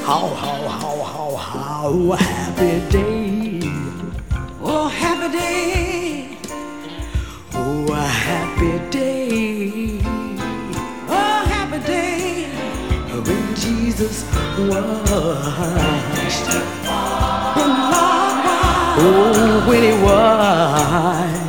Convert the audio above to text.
How happy day. Oh, happy day. Oh, a happy day. Oh, happy day. When Jesus washed. Oh, when he was.